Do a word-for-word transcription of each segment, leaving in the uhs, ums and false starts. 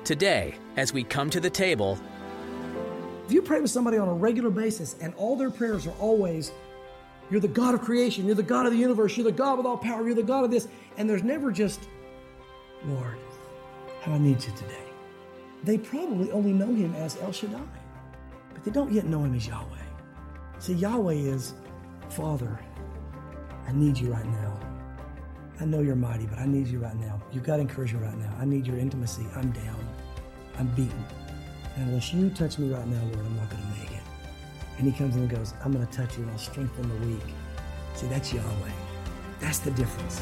Today, as we come to the table, if you pray with somebody on a regular basis and all their prayers are always, you're the God of creation, you're the God of the universe, you're the God with all power, you're the God of this, and there's never just, Lord, how I need you today. They probably only know him as El Shaddai, but they don't yet know him as Yahweh. See, Yahweh is, Father, I need you right now. I know you're mighty, but I need you right now. You've got encouragement right now. I need your intimacy. I'm down. I'm beaten. And unless you touch me right now, Lord, I'm not going to make it. And he comes in and goes, I'm going to touch you and I'll strengthen the weak. See, that's Yahweh. That's the difference.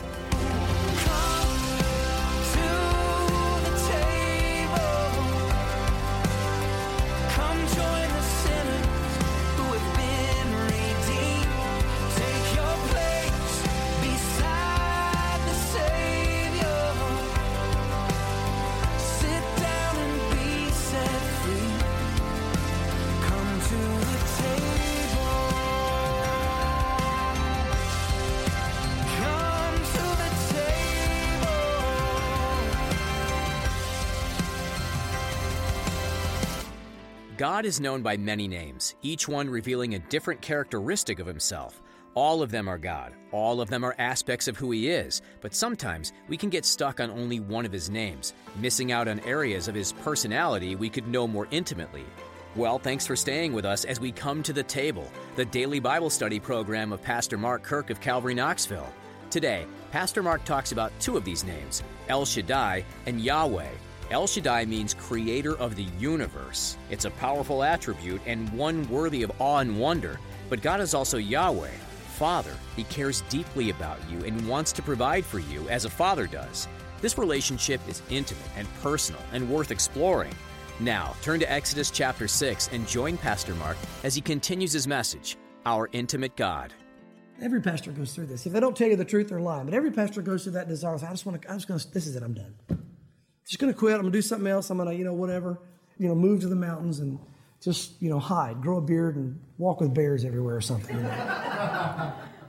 God is known by many names, each one revealing a different characteristic of himself. All of them are God. All of them are aspects of who he is. But sometimes we can get stuck on only one of his names, missing out on areas of his personality we could know more intimately. Well, thanks for staying with us as we come to the table, the daily Bible study program of Pastor Mark Kirk of Calvary Knoxville. Today, Pastor Mark talks about two of these names, El Shaddai and Yahweh. El Shaddai means creator of the universe. It's a powerful attribute and one worthy of awe and wonder. But God is also Yahweh, Father. He cares deeply about you and wants to provide for you as a father does. This relationship is intimate and personal and worth exploring. Now, turn to Exodus chapter six and join Pastor Mark as he continues his message, Our Intimate God. Every pastor goes through this. If they don't tell you the truth, they're lying. But every pastor goes through that desire. I just want to, I'm just going to, this is it, I'm done. Just going to quit. I'm going to do something else. I'm going to, you know, whatever, you know, move to the mountains and just, you know, hide, grow a beard and walk with bears everywhere or something. You know?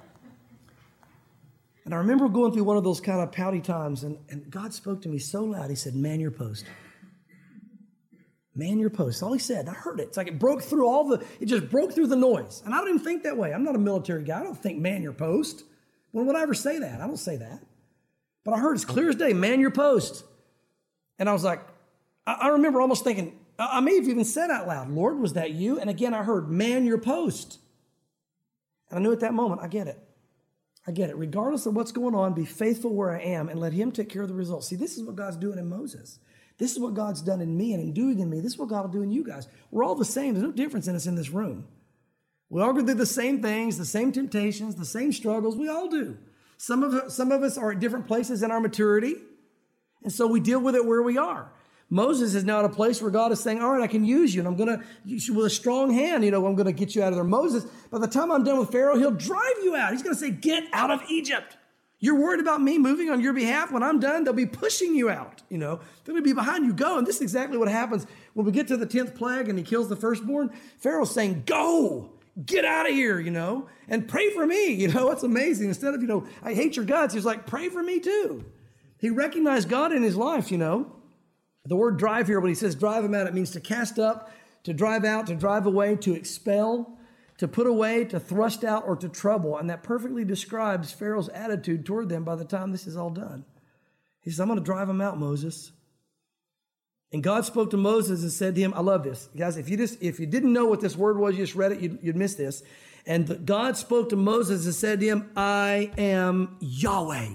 And I remember going through one of those kind of pouty times, and, and God spoke to me so loud. He said, man your post. Man your post. That's all he said. I heard it. It's like it broke through all the, it just broke through the noise. And I don't even think that way. I'm not a military guy. I don't think man your post. When would I ever say that? I don't say that. But I heard it's clear as day, man your post. And I was like, I, I remember almost thinking, I, I may have even said out loud, Lord, was that you? And again, I heard, man your post. And I knew at that moment, I get it. I get it. Regardless of what's going on, be faithful where I am and let him take care of the results. See, this is what God's doing in Moses. This is what God's done in me and in doing in me. This is what God will do in you guys. We're all the same. There's no difference in us in this room. We all go through the same things, the same temptations, the same struggles. We all do. Some of, some of us are at different places in our maturity, and so we deal with it where we are. Moses is now at a place where God is saying, all right, I can use you, and I'm going to, with a strong hand, you know, I'm going to get you out of there. Moses, by the time I'm done with Pharaoh, he'll drive you out. He's going to say, get out of Egypt. You're worried about me moving on your behalf. When I'm done, they'll be pushing you out. You know, they're going to be behind you. Go. And this is exactly what happens when we get to the tenth plague and he kills the firstborn. Pharaoh's saying, go, get out of here, you know, and pray for me. You know, it's amazing. Instead of, you know, I hate your guts, he's like, pray for me too. He recognized God in his life, you know. The word drive here, when he says drive him out, it means to cast up, to drive out, to drive away, to expel, to put away, to thrust out, or to trouble. And that perfectly describes Pharaoh's attitude toward them by the time this is all done. He says, I'm going to drive them out, Moses. And God spoke to Moses and said to him, I love this. Guys, if you just if you didn't know what this word was, you just read it, you'd, you'd miss this. And the, God spoke to Moses and said to him, I am Yahweh.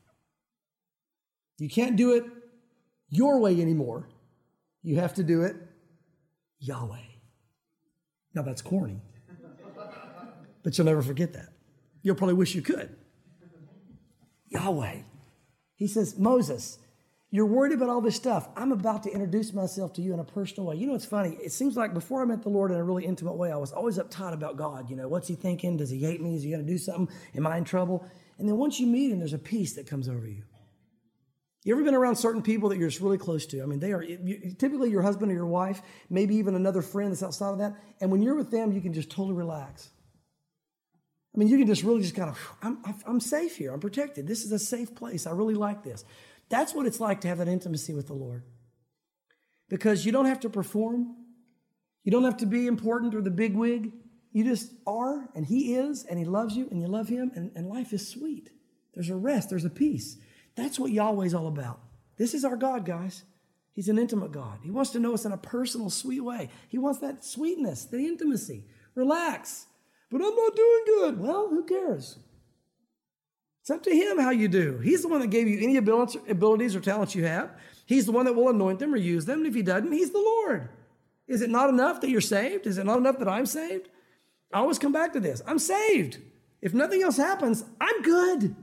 You can't do it your way anymore. You have to do it Yahweh. Now that's corny. But you'll never forget that. You'll probably wish you could. Yahweh. He says, Moses, you're worried about all this stuff. I'm about to introduce myself to you in a personal way. You know, it's funny. It seems like before I met the Lord in a really intimate way, I was always uptight about God. You know, what's he thinking? Does he hate me? Is he going to do something? Am I in trouble? And then once you meet him, there's a peace that comes over you. You ever been around certain people that you're just really close to? I mean, they are you, typically your husband or your wife, maybe even another friend that's outside of that. And when you're with them, you can just totally relax. I mean, you can just really just kind of, I'm, I'm safe here. I'm protected. This is a safe place. I really like this. That's what it's like to have that intimacy with the Lord. because you don't have to perform. You don't have to be important or the big wig. You just are, and he is, and he loves you, and you love him, and, and life is sweet. There's a rest, there's a peace. That's what Yahweh's all about. This is our God, guys. He's an intimate God. He wants to know us in a personal, sweet way. He wants that sweetness, the intimacy. Relax. But I'm not doing good. Well, who cares? It's up to him how you do. He's the one that gave you any abilities or talents you have. He's the one that will anoint them or use them. And if he doesn't, he's the Lord. Is it not enough that you're saved? Is it not enough that I'm saved? I always come back to this. I'm saved. If nothing else happens, I'm good.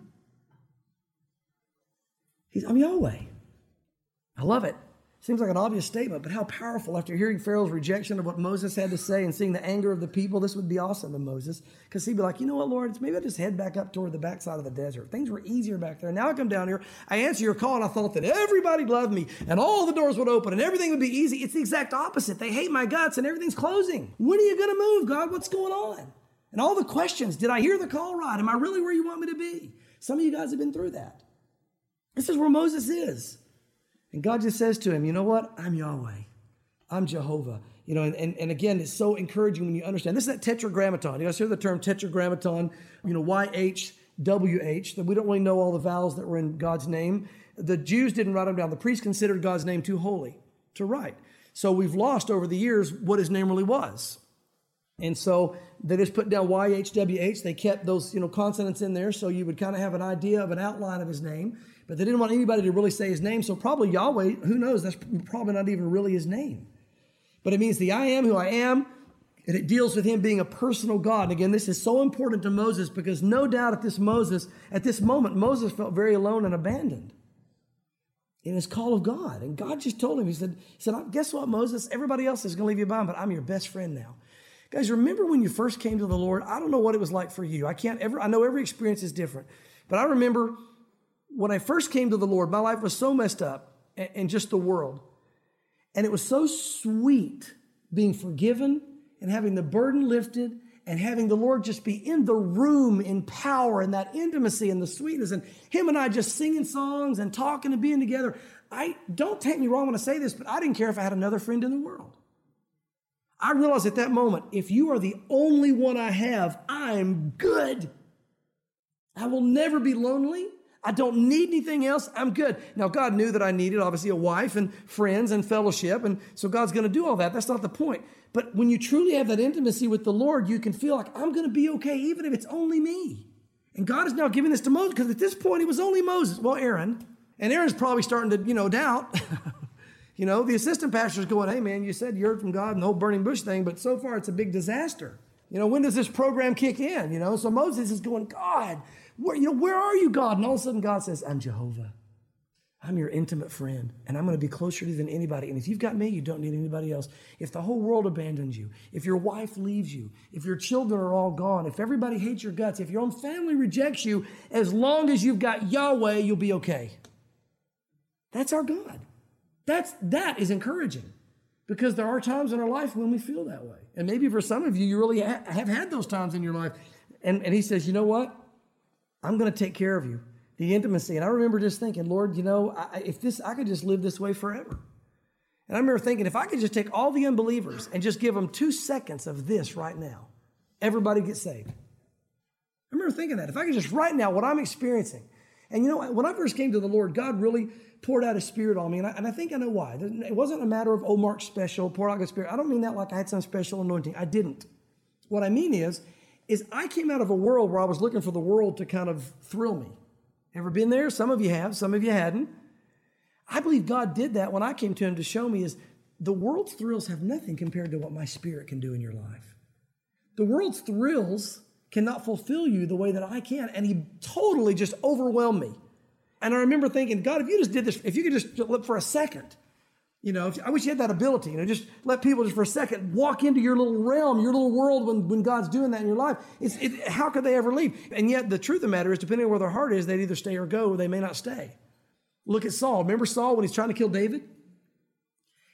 He's, I'm Yahweh. I love it. Seems like an obvious statement, but how powerful after hearing Pharaoh's rejection of what Moses had to say and seeing the anger of the people. This would be awesome to Moses, because he'd be like, you know what, Lord, maybe I just head back up toward the backside of the desert. Things were easier back there. Now I come down here, I answer your call, and I thought that everybody loved me and all the doors would open and everything would be easy. It's the exact opposite. They hate my guts and everything's closing. When are you going to move, God? What's going on? And all the questions. Did I hear the call right? Am I really where you want me to be? Some of you guys have been through that. This is where Moses is. And God just says to him, you know what? I'm Yahweh. I'm Jehovah. You know, and, and, and again, it's so encouraging when you understand. This is that tetragrammaton. You guys hear the term tetragrammaton, you know, Y H W H, that we don't really know all the vowels that were in God's name. The Jews didn't write them down. The priests considered God's name too holy to write. So we've lost over the years what his name really was. And so they just put down Y H W H. They kept those, you know, consonants in there so you would kind of have an idea of an outline of his name. But they didn't want anybody to really say his name. So probably Yahweh, who knows, that's probably not even really his name. But it means the I am who I am, and it deals with him being a personal God. And again, this is so important to Moses because no doubt at this Moses, at this moment, Moses felt very alone and abandoned in his call of God. And God just told him, he said, he said, guess what, Moses? Everybody else is going to leave you behind, but I'm your best friend now. Guys, remember when you first came to the Lord? I don't know what it was like for you. I can't ever, I know every experience is different. But I remember when I first came to the Lord, my life was so messed up and just the world. And it was so sweet being forgiven and having the burden lifted and having the Lord just be in the room in power and that intimacy and the sweetness and him and I just singing songs and talking and being together. I don't take me wrong when I say this, but I didn't care if I had another friend in the world. I realized at that moment, if you are the only one I have, I'm good. I will never be lonely. I don't need anything else. I'm good. Now, God knew that I needed, obviously, a wife and friends and fellowship. And so God's going to do all that. That's not the point. But when you truly have that intimacy with the Lord, you can feel like I'm going to be okay, even if it's only me. And God is now giving this to Moses because at this point, it was only Moses. Well, Aaron. And Aaron's probably starting to, you know, doubt. You know, the assistant pastor's going, hey, man, you said you heard from God and the whole burning bush thing, but so far it's a big disaster. You know, when does this program kick in? You know, so Moses is going, God, where, you know, where are you, God? And all of a sudden God says, I'm Jehovah. I'm your intimate friend, and I'm going to be closer to you than anybody. And if you've got me, you don't need anybody else. If the whole world abandons you, if your wife leaves you, if your children are all gone, if everybody hates your guts, if your own family rejects you, as long as you've got Yahweh, you'll be okay. That's our God. That's, that is encouraging because there are times in our life when we feel that way. And maybe for some of you, you really ha- have had those times in your life. And, and he says, you know what? I'm going to take care of you. The intimacy. And I remember just thinking, Lord, you know, I, if this, I could just live this way forever. And I remember thinking, if I could just take all the unbelievers and just give them two seconds of this right now, everybody gets saved. I remember thinking that. If I could just right now, what I'm experiencing. And you know, when I first came to the Lord, God really poured out his Spirit on me. And I, and I think I know why. It wasn't a matter of, oh, Mark's special, pour out God's Spirit. I don't mean that like I had some special anointing. I didn't. What I mean is, is I came out of a world where I was looking for the world to kind of thrill me. Ever been there? Some of you have, some of you hadn't. I believe God did that when I came to him to show me is the world's thrills have nothing compared to what my Spirit can do in your life. The world's thrills cannot fulfill you the way that I can. And he totally just overwhelmed me. And I remember thinking, God, if you just did this, if you could just look for a second, you know, if, I wish you had that ability, you know, just let people just for a second walk into your little realm, your little world when, when God's doing that in your life. It's, it, how could they ever leave? And yet the truth of the matter is, depending on where their heart is, they'd either stay or go, or they may not stay. Look at Saul. Remember Saul when he's trying to kill David?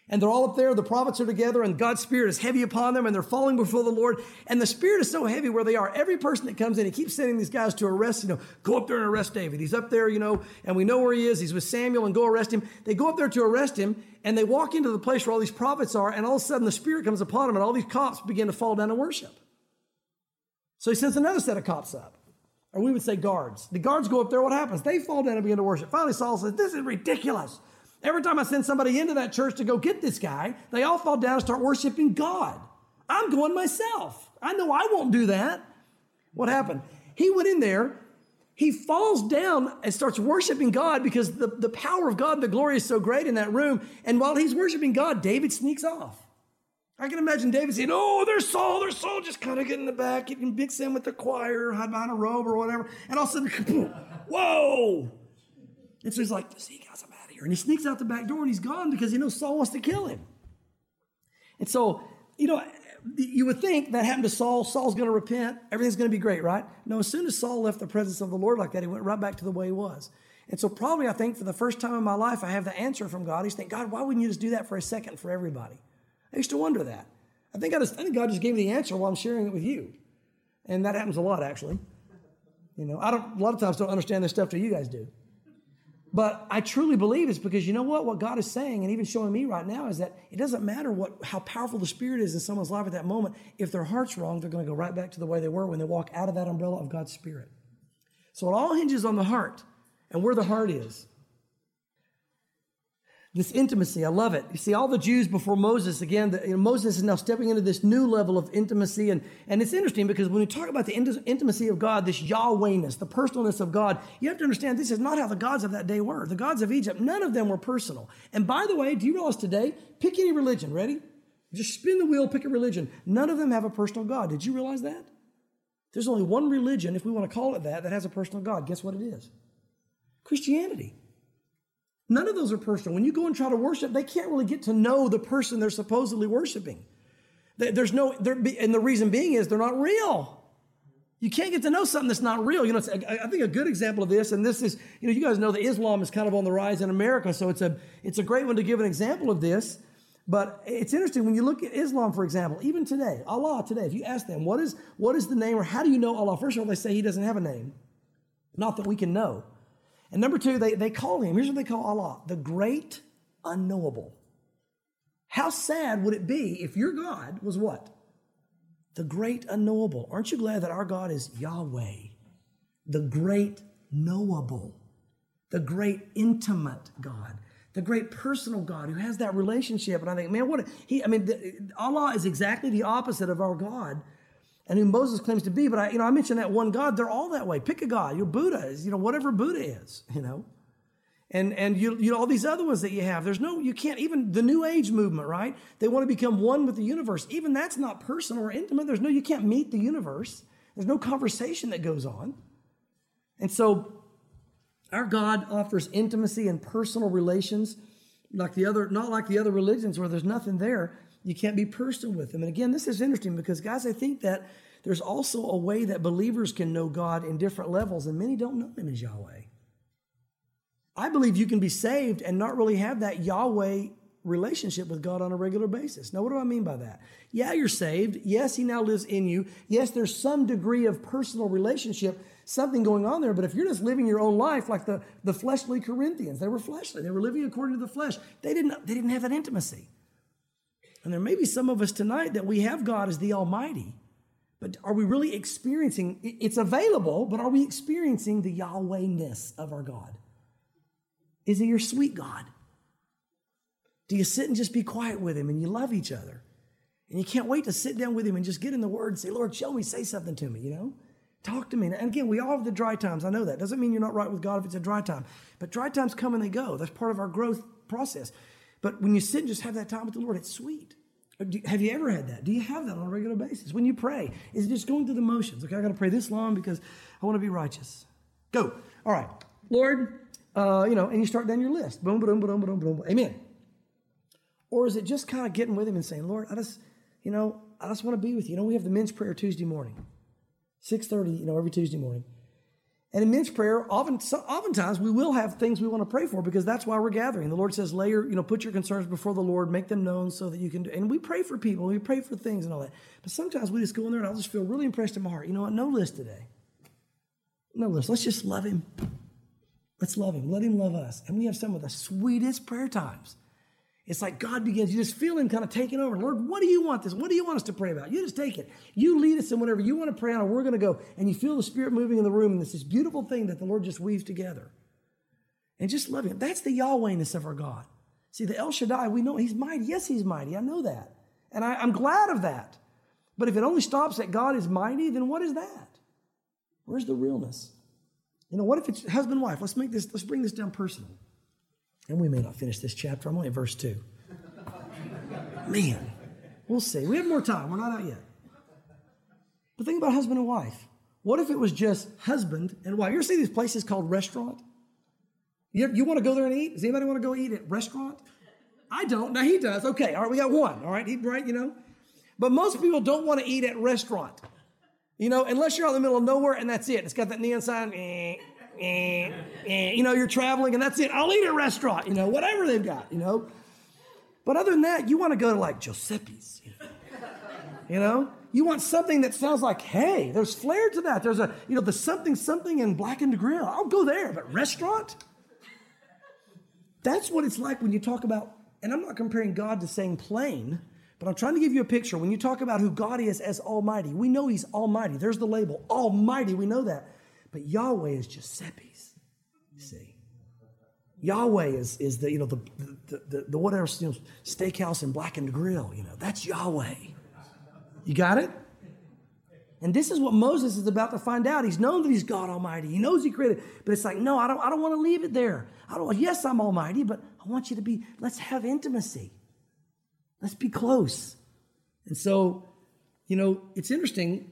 And they're all up there, the prophets are together, and God's Spirit is heavy upon them, and they're falling before the Lord. And the Spirit is so heavy where they are. Every person that comes in, he keeps sending these guys to arrest, you know, go up there and arrest David. He's up there, you know, and we know where he is. He's with Samuel, and go arrest him. They go up there to arrest him, and they walk into the place where all these prophets are, and all of a sudden the Spirit comes upon them, and all these cops begin to fall down and worship. So he sends another set of cops up. Or we would say guards. The guards go up there, what happens? They fall down and begin to worship. Finally, Saul says, this is ridiculous. Every time I send somebody into that church to go get this guy, they all fall down and start worshiping God. I'm going myself. I know I won't do that. What happened? He went in there. He falls down and starts worshiping God because the, the power of God, the glory is so great in that room. And while he's worshiping God, David sneaks off. I can imagine David saying, oh, there's Saul, there's Saul, just kind of get in the back, you can mix in with the choir, hide behind a robe or whatever. And all of a sudden, whoa. And so he's like, see, guys, I'm out of here. And he sneaks out the back door and he's gone because he knows Saul wants to kill him. And so, you know, you would think that happened to Saul. Saul's going to repent. Everything's going to be great, right? No, as soon as Saul left the presence of the Lord like that, he went right back to the way he was. And so probably I think for the first time in my life, I have the answer from God. He's thinking, God, why wouldn't you just do that for a second for everybody? I used to wonder that. I think I, just, I think God just gave me the answer while I'm sharing it with you. And that happens a lot, actually. You know, I don't, a lot of times don't understand this stuff till you guys do. But I truly believe it's because you know what? What God is saying and even showing me right now is that it doesn't matter what how powerful the Spirit is in someone's life at that moment. If their heart's wrong, they're going to go right back to the way they were when they walk out of that umbrella of God's Spirit. So it all hinges on the heart and where the heart is. This intimacy, I love it. You see, all the Jews before Moses, again, the, you know, Moses is now stepping into this new level of intimacy. And, and it's interesting because when we talk about the int- intimacy of God, this Yahwehness, the personalness of God, you have to understand this is not how the gods of that day were. The gods of Egypt, none of them were personal. And by the way, do you realize today, pick any religion, ready? Just spin the wheel, pick a religion. None of them have a personal God. Did you realize that? There's only one religion, if we want to call it that, that has a personal God. Guess what it is? Christianity. None of those are personal. When you go and try to worship, they can't really get to know the person they're supposedly worshiping. There's no, and the reason being is they're not real. You can't get to know something that's not real. You know, it's, I think a good example of this, and this is, you know, you guys know that Islam is kind of on the rise in America, so it's a, it's a great one to give an example of this. But it's interesting when you look at Islam, for example, even today, Allah today, if you ask them, what is, what is the name or how do you know Allah? First of all, they say he doesn't have a name. Not that we can know. And number two, they, they call him, here's what they call Allah, the great unknowable. How sad would it be if your God was what? The great unknowable. Aren't you glad that our God is Yahweh, the great knowable, the great intimate God, the great personal God who has that relationship? And I think, man, what, a, he, I mean, the, Allah is exactly the opposite of our God and who Moses claims to be. But I, you know, I mentioned that one God, they're all that way. Pick a God. Your Buddha is, you know, whatever Buddha is, you know. And and you, you know, all these other ones that you have. There's no, you can't, even the New Age movement, right? They want to become one with the universe. Even that's not personal or intimate. There's no, you can't meet the universe. There's no conversation that goes on. And so our God offers intimacy and personal relations like the other, not like the other religions where there's nothing there. You can't be personal with him. And again, this is interesting because, guys, I think that there's also a way that believers can know God in different levels, and many don't know him as Yahweh. I believe you can be saved and not really have that Yahweh relationship with God on a regular basis. Now, what do I mean by that? Yeah, you're saved. Yes, he now lives in you. Yes, there's some degree of personal relationship, something going on there. But if you're just living your own life like the, the fleshly Corinthians, they were fleshly. They were living according to the flesh. They didn't, they didn't have that intimacy. And there may be some of us tonight that we have God as the Almighty, but are we really experiencing, it's available, but are we experiencing the Yahwehness of our God? Is he your sweet God? Do you sit and just be quiet with him and you love each other? And you can't wait to sit down with him and just get in the word and say, Lord, show me, say something to me, you know? Talk to me. And again, we all have the dry times. I know that. Doesn't mean you're not right with God if it's a dry time. But dry times come and they go. That's part of our growth process. But when you sit and just have that time with the Lord, it's sweet. Have you ever had that? Do you have that on a regular basis? When you pray, is it just going through the motions? Okay, I got to pray this long because I want to be righteous. Go. All right. Lord, uh, you know, and you start down your list. Boom, boom, boom, boom, boom. Amen. Or is it just kind of getting with him and saying, Lord, I just, you know, I just want to be with you. You know, we have the men's prayer Tuesday morning, six thirty, you know, every Tuesday morning. And in men's prayer, often, so, oftentimes we will have things we want to pray for because that's why we're gathering. The Lord says, lay your, you know, put your concerns before the Lord, make them known so that you can do. And we pray for people, we pray for things and all that. But sometimes we just go in there and I'll just feel really impressed in my heart. You know what? No list today. No list. Let's just love him. Let's love him. Let him love us. And we have some of the sweetest prayer times. It's like God begins, you just feel him kind of taking over. Lord, what do you want this? What do you want us to pray about? You just take it. You lead us in whatever you want to pray on, and we're going to go. And you feel the Spirit moving in the room, and it's this beautiful thing that the Lord just weaves together. And just love him. That's the Yahwehness of our God. See, the El Shaddai, we know he's mighty. Yes, he's mighty. I know that. And I, I'm glad of that. But if it only stops at God is mighty, then what is that? Where's the realness? You know, what if it's husband, wife? Let's make this, let's bring this down personal. And we may not finish this chapter. I'm only at verse two. Man, we'll see. We have more time. We're not out yet. But think about husband and wife. What if it was just husband and wife? You ever see these places called restaurant? You, you want to go there and eat? Does anybody want to go eat at restaurant? I don't. Now he does. Okay, all right, we got one. All right, he, right, you know. But most people don't want to eat at restaurant. You know, unless you're out in the middle of nowhere and that's it. It's got that neon sign. Eh, eh, eh. You know, you're traveling and that's it. I'll eat at a restaurant, you know, whatever they've got, you know. But other than that, you want to go to like Giuseppe's. You know? You know? You want something that sounds like, hey, there's flair to that. There's a, you know, the something, something in Blackened Grill. I'll go there, but restaurant? That's what it's like when you talk about, and I'm not comparing God to saying plain, but I'm trying to give you a picture. When you talk about who God is as Almighty, we know he's Almighty. There's the label, Almighty, we know that. But Yahweh is Giuseppe's, you see. Yahweh is, is the, you know, the, the, the, the whatever, you know, steakhouse and Blackened Grill, you know, that's Yahweh. You got it? And this is what Moses is about to find out. He's known that he's God Almighty. He knows he created, but it's like, no, I don't, I don't want to leave it there. I don't, yes, I'm Almighty, but I want you to be, let's have intimacy. Let's be close. And so, you know, it's interesting.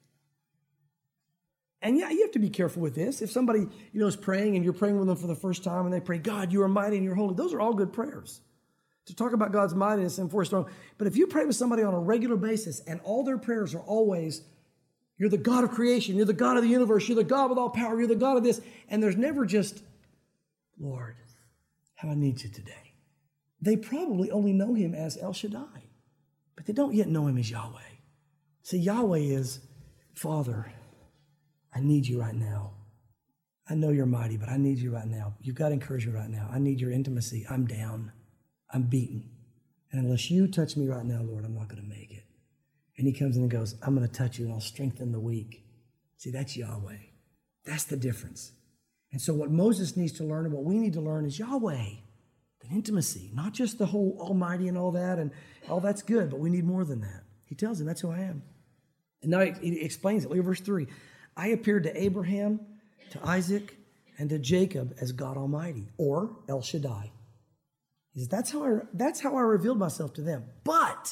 And yeah, you have to be careful with this. If somebody, you know, is praying and you're praying with them for the first time and they pray, God, you are mighty and you're holy. Those are all good prayers to talk about God's mightiness and for his throne. But if you pray with somebody on a regular basis and all their prayers are always, you're the God of creation, you're the God of the universe, you're the God with all power, you're the God of this, and there's never just, Lord, how I need you today. They probably only know him as El Shaddai, but they don't yet know him as Yahweh. See, Yahweh is, Father, I need you right now. I know you're mighty, but I need you right now. You've got to encourage me right now. I need your intimacy. I'm down. I'm beaten. And unless you touch me right now, Lord, I'm not going to make it. And he comes in and goes, I'm going to touch you and I'll strengthen the weak. See, that's Yahweh. That's the difference. And so what Moses needs to learn and what we need to learn is Yahweh. That intimacy, not just the whole Almighty and all that, and all that's good, but we need more than that. He tells him, that's who I am. And now he, he explains it. Look at verse three. I appeared to Abraham, to Isaac, and to Jacob as God Almighty, or El Shaddai. He says, that's how I, that's how I revealed myself to them. But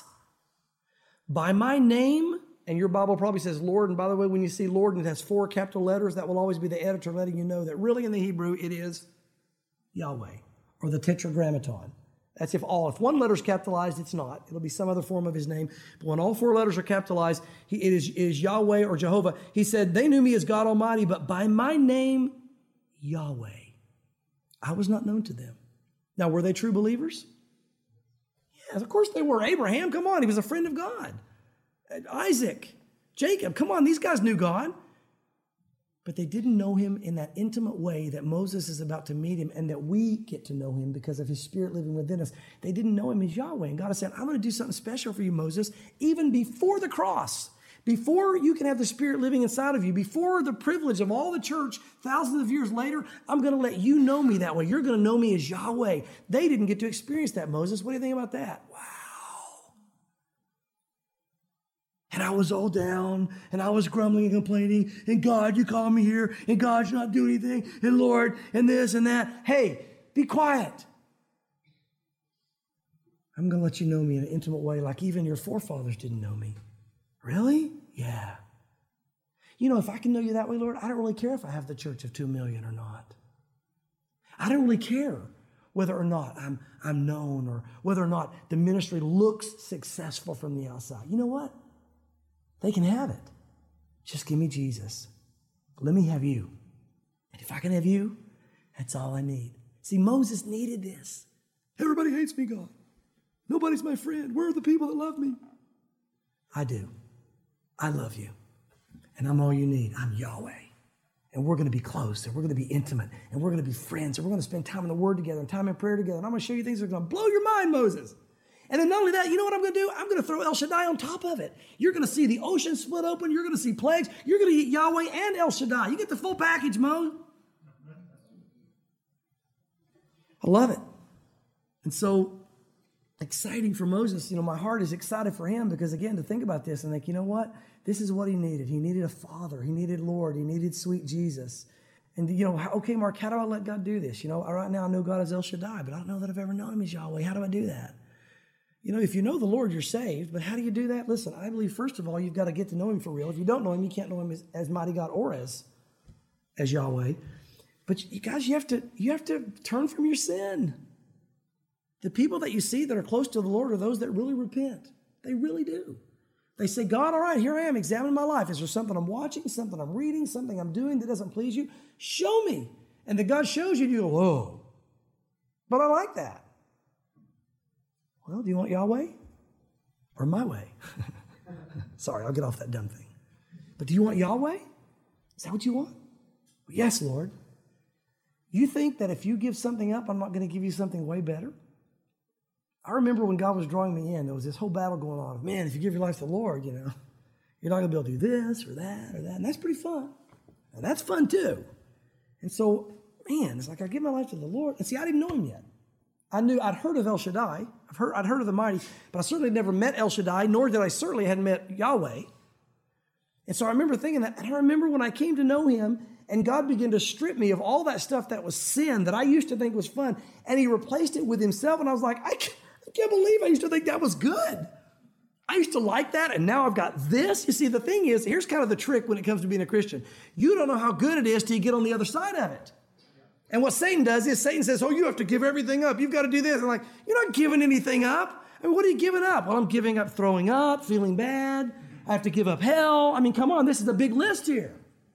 by my name, and your Bible probably says Lord, and by the way, when you see Lord and it has four capital letters, that will always be the editor letting you know that really in the Hebrew it is Yahweh, or the Tetragrammaton. That's if all, if one letter is capitalized, it's not. It'll be some other form of his name. But when all four letters are capitalized, he, it, is, it is Yahweh or Jehovah. He said, they knew me as God Almighty, but by my name, Yahweh, I was not known to them. Now, were they true believers? Yes, of course they were. Abraham, come on, he was a friend of God. Isaac, Jacob, come on, these guys knew God. But they didn't know him in that intimate way that Moses is about to meet him and that we get to know him because of his Spirit living within us. They didn't know him as Yahweh. And God is saying, I'm going to do something special for you, Moses, even before the cross, before you can have the Spirit living inside of you, before the privilege of all the church thousands of years later, I'm going to let you know me that way. You're going to know me as Yahweh. They didn't get to experience that, Moses. What do you think about that? Wow. And I was all down, and I was grumbling and complaining, and God, you called me here, and God, you're not doing anything, and Lord, and this and that. Hey, be quiet. I'm going to let you know me in an intimate way like even your forefathers didn't know me. Really? Yeah. You know, if I can know you that way, Lord, I don't really care if I have the church of two million or not. I don't really care whether or not I'm, I'm known or whether or not the ministry looks successful from the outside. You know what? They can have it. Just give me Jesus. Let me have you. And if I can have you, that's all I need. See, Moses needed this. Everybody hates me, God. Nobody's my friend. Where are the people that love me? I do. I love you. And I'm all you need. I'm Yahweh. And we're going to be close, and we're going to be intimate, and we're going to be friends, and we're going to spend time in the Word together and time in prayer together. And I'm going to show you things that are going to blow your mind, Moses. And then not only that, you know what I'm going to do? I'm going to throw El Shaddai on top of it. You're going to see the ocean split open. You're going to see plagues. You're going to get Yahweh and El Shaddai. You get the full package, Mo. I love it. And so exciting for Moses. You know, my heart is excited for him because, again, to think about this and think, you know what? This is what he needed. He needed a father. He needed Lord. He needed sweet Jesus. And, you know, okay, Mark, how do I let God do this? You know, right now I know God is El Shaddai, but I don't know that I've ever known him as Yahweh. How do I do that? You know, if you know the Lord, you're saved. But how do you do that? Listen, I believe, first of all, you've got to get to know him for real. If you don't know him, you can't know him as, as mighty God or as, as Yahweh. But you guys, you have to you have to turn from your sin. The people that you see that are close to the Lord are those that really repent. They really do. They say, God, all right, here I am, examine my life. Is there something I'm watching, something I'm reading, something I'm doing that doesn't please you? Show me. And then God shows you, and you go, whoa. But I like that. Well, do you want Yahweh or my way? Sorry, I'll get off that dumb thing. But do you want Yahweh? Is that what you want? Yes, Lord. You think that if you give something up, I'm not going to give you something way better? I remember when God was drawing me in, there was this whole battle going on. Man, if you give your life to the Lord, you know, you're not going to be able to do this or that or that. And that's pretty fun. And that's fun too. And so, man, it's like I give my life to the Lord. And see, I didn't know him yet. I knew I'd heard of El Shaddai. I've heard, I'd heard of the mighty, but I certainly never met El Shaddai, nor did I certainly hadn't met Yahweh. And so I remember thinking that. And I remember when I came to know him, and God began to strip me of all that stuff that was sin that I used to think was fun. And he replaced it with himself. And I was like, I can't, I can't believe I used to think that was good. I used to like that. And now I've got this. You see, the thing is, here's kind of the trick when it comes to being a Christian. You don't know how good it is till you get on the other side of it. And what Satan does is Satan says, oh, you have to give everything up. You've got to do this. I'm like, you're not giving anything up. I mean, what are you giving up? Well, I'm giving up throwing up, feeling bad. I have to give up hell. I mean, come on, this is a big list here.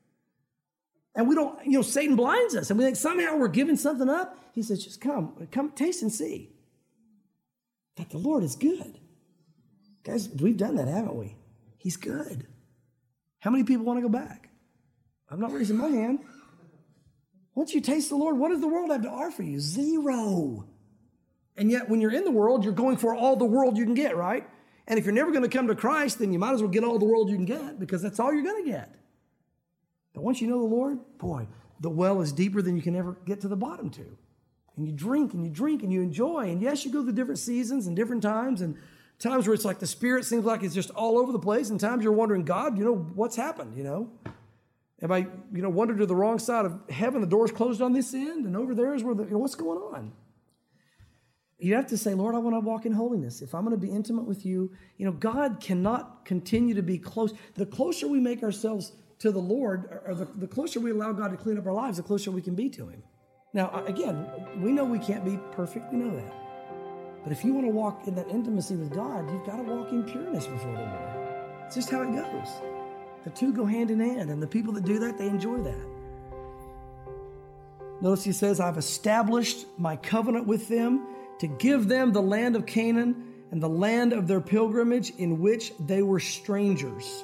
And we don't, you know, Satan blinds us. And we think somehow we're giving something up. He says, just come, come taste and see that the Lord is good. Guys, we've done that, haven't we? He's good. How many people want to go back? I'm not raising my hand. Once you taste the Lord, what does the world have to offer you? Zero. And yet when you're in the world, you're going for all the world you can get, right? And if you're never going to come to Christ, then you might as well get all the world you can get because that's all you're going to get. But once you know the Lord, boy, the well is deeper than you can ever get to the bottom to. And you drink and you drink and you enjoy. And yes, you go through different seasons and different times and times where it's like the Spirit seems like it's just all over the place. And times you're wondering, God, you know, what's happened, you know? Have I, you know, wandered to the wrong side of heaven? The door's closed on this end and over there is where the, you know, what's going on? You have to say, Lord, I want to walk in holiness. If I'm going to be intimate with you, you know, God cannot continue to be close. The closer we make ourselves to the Lord, or the, the closer we allow God to clean up our lives, the closer we can be to him. Now, again, we know we can't be perfect. We know that. But if you want to walk in that intimacy with God, you've got to walk in pureness before the Lord. It's just how it goes. The two go hand in hand, and the people that do that, they enjoy that. Notice he says, I've established my covenant with them to give them the land of Canaan and the land of their pilgrimage in which they were strangers.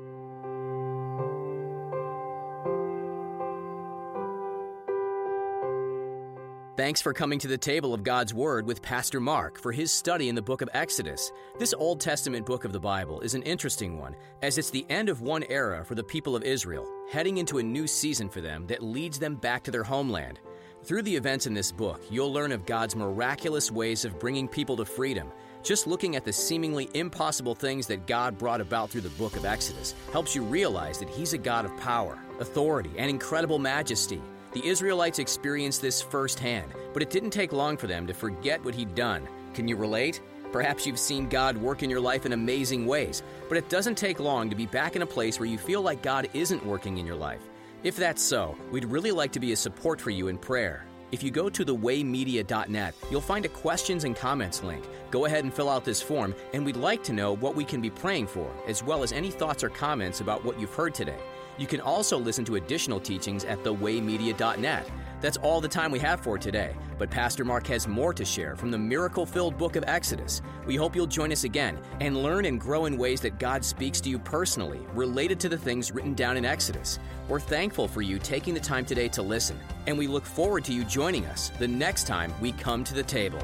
Thanks for coming to the table of God's Word with Pastor Mark for his study in the book of Exodus. This Old Testament book of the Bible is an interesting one, as it's the end of one era for the people of Israel, heading into a new season for them that leads them back to their homeland. Through the events in this book, you'll learn of God's miraculous ways of bringing people to freedom. Just looking at the seemingly impossible things that God brought about through the book of Exodus helps you realize that He's a God of power, authority, and incredible majesty. The Israelites experienced this firsthand, but it didn't take long for them to forget what He'd done. Can you relate? Perhaps you've seen God work in your life in amazing ways, but it doesn't take long to be back in a place where you feel like God isn't working in your life. If that's so, we'd really like to be a support for you in prayer. If you go to the way media dot net, you'll find a questions and comments link. Go ahead and fill out this form, and we'd like to know what we can be praying for, as well as any thoughts or comments about what you've heard today. You can also listen to additional teachings at the way media dot net. That's all the time we have for today, but Pastor Mark has more to share from the miracle-filled book of Exodus. We hope you'll join us again and learn and grow in ways that God speaks to you personally, related to the things written down in Exodus. We're thankful for you taking the time today to listen, and we look forward to you joining us the next time we come to the table.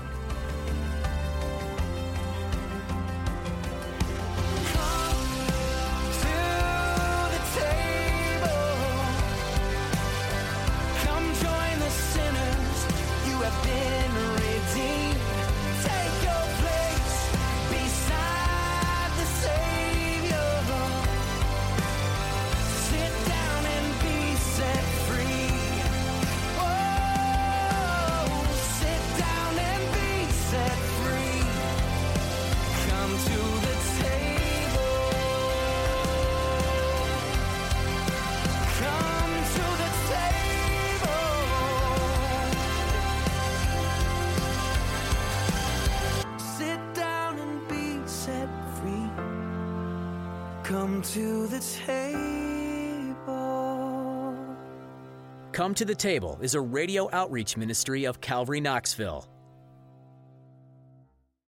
Come to the table. Come to the Table is a radio outreach ministry of Calvary Knoxville.